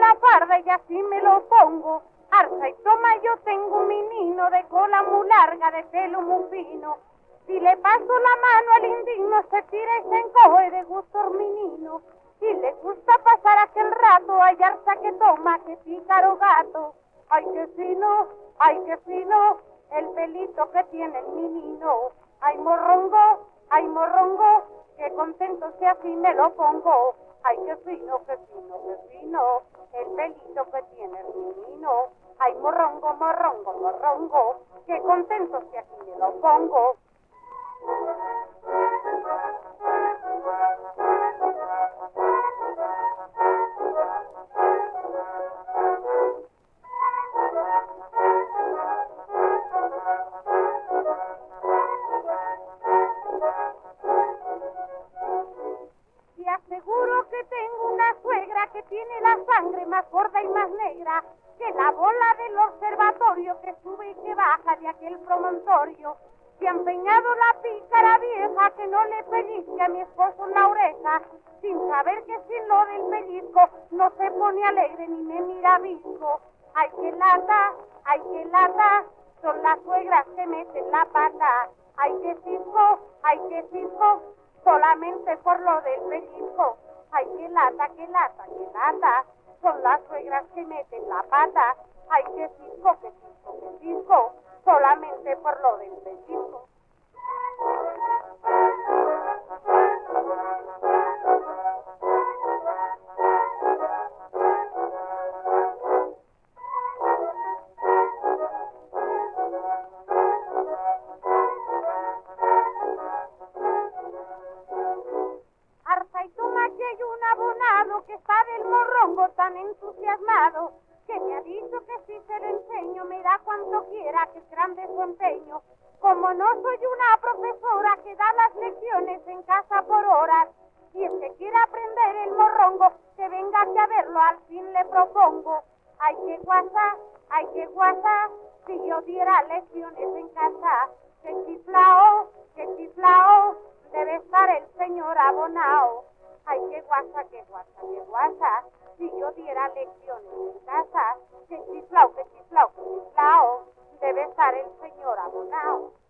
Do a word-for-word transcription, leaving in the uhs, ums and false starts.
una farda y así me lo pongo. Arza y toma, yo tengo un menino de cola muy larga, de pelo muy fino. Si le paso la mano al indigno, se tira y se encoge de gusto el menino. Y le gusta pasar aquel rato, ay, arza que toma, que pícaro gato. Ay, qué fino, ay, qué fino, el pelito que tiene el menino. Ay, morrongo, ay, morrongo, qué contento si así me lo pongo. Ay, qué fino, qué fino, qué fino, el pelito que tiene el menino. Ay, morrongo, morrongo, morrongo, qué contento si aquí me lo pongo. Te aseguro que tengo una suegra que tiene la sangre más gorda y más negra que la bola del observatorio que sube y que baja de aquel promontorio. Se ha empeñado la pícara vieja que no le pellizque a mi esposo en la oreja, sin saber que sin lo del pellizco no se pone alegre ni me mira visco. Ay, que lata, ay, que lata, son las suegras que meten la pata. Ay, que cisco, ay, que cisco, solamente por lo del pellizco. Ay, que lata, que lata, que lata, son las suegras que meten la pata. Ay, que cisco, que cisco, que cisco, solamente por lo del pellizco. Arza y toma que hay un abonado que está del morrongo tan entusiasmado que me ha dicho que si se lo enseño me da cuanto quiera, que es grande su empeño. Como no soy una profesora que da las lecciones en casa por horas, y el que quiera aprender el morrongo, que venga aquí a verlo, al fin le propongo. Ay, que guasa, ay, que guasa, si yo diera lecciones en casa, que chiflao, que chiflao, debe estar el señor abonao. Ay, que guasa, que guasa, que guasa, si yo diera lecciones en casa, que chiflao, que chiflao, que chiflao, debe estar el señor abonao.